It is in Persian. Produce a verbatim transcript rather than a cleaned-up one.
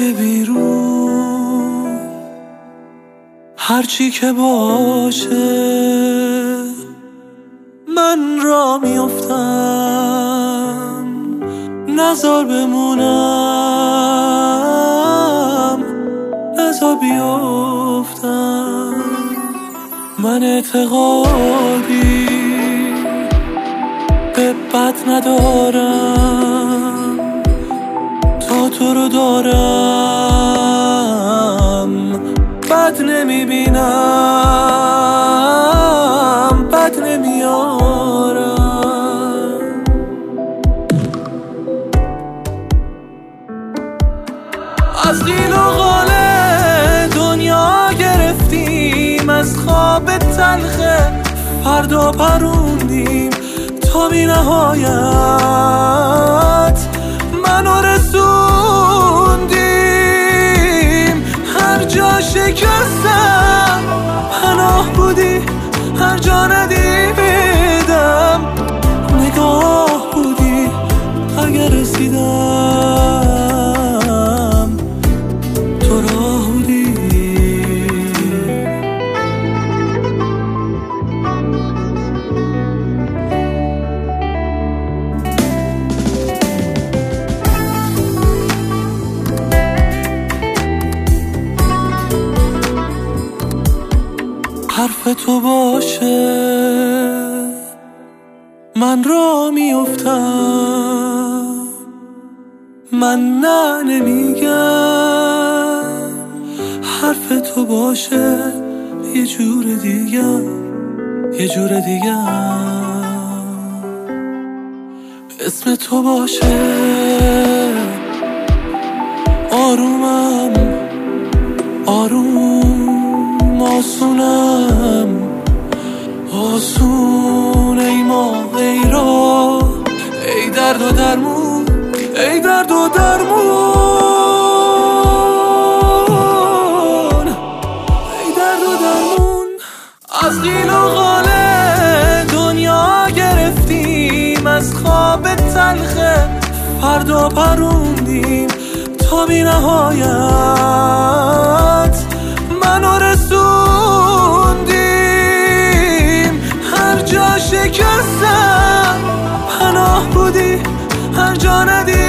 های بیرون هرچی که باشه من را میافتم، نزار بمونم، نزار بیافتم. من اعتقادی به بد ندارم، تا تو رو دارم بد نمیبینم، بد نمیارم. از قیل و قال دنیا گرفتیم، از خواب تلخ فردا پروندیم تا بی نهایت منو رسوندیم. هر جا شکستم پناه بودی، هر جا ندیدم نگاه بودی. اگر رسیدم تو راه بودی. حرف تو باشه من را میافتم، من نه نمیگم. حرف تو باشه یه جور دیگه، یه جور دیگه. اسم تو باشه آرومم، آروم آسونم، آسون ای ما ای را، ای درد و درمون، ای درد و درمون، ای درد و درمون. از قیل و قال دنیا گرفتیم، از خواب تلخ فردا پروندیم تا بی نهایت منو رسوندیم. هر جا شکستم پناه بودی، هر جا ندیدم